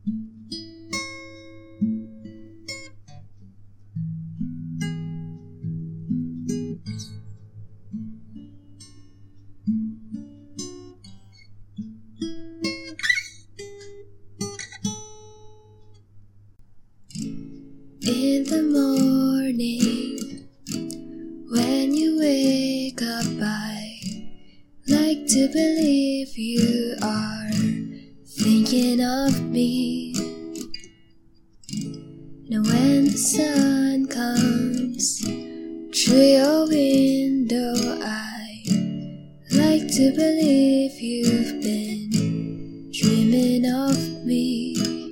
In the morning, when you wake up, I like to believe you are thinking of me. Now when the sun comes through your window, I like to believe you've been dreaming of me.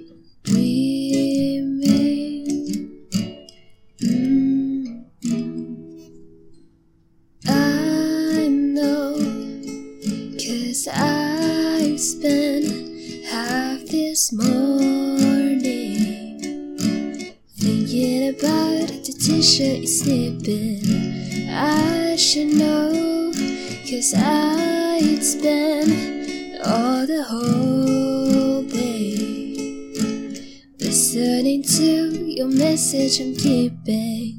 I've spent half this morning thinking about the t-shirt you're snipping. I should know, 'cause I'd spend all the whole day listening to your message I'm keeping.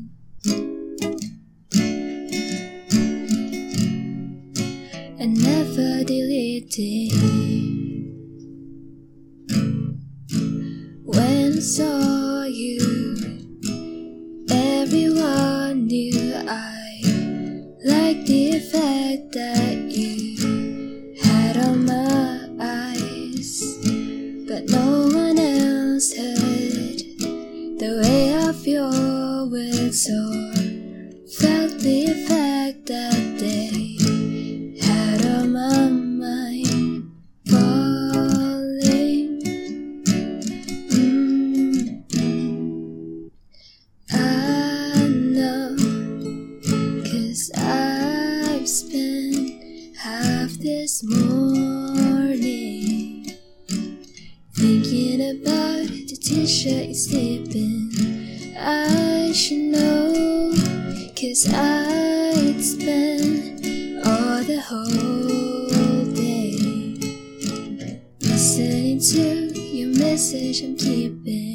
I never deleted. When I saw you, everyone knew I liked the effect that you had on my eyes, but no one else heard the weight of your words or felt the effect that they my mind falling. I know, 'cause I've spent half this morning thinking about the t-shirt you're slipping. I should know, 'cause I'd spend all the whole day listening to your message I'm keeping.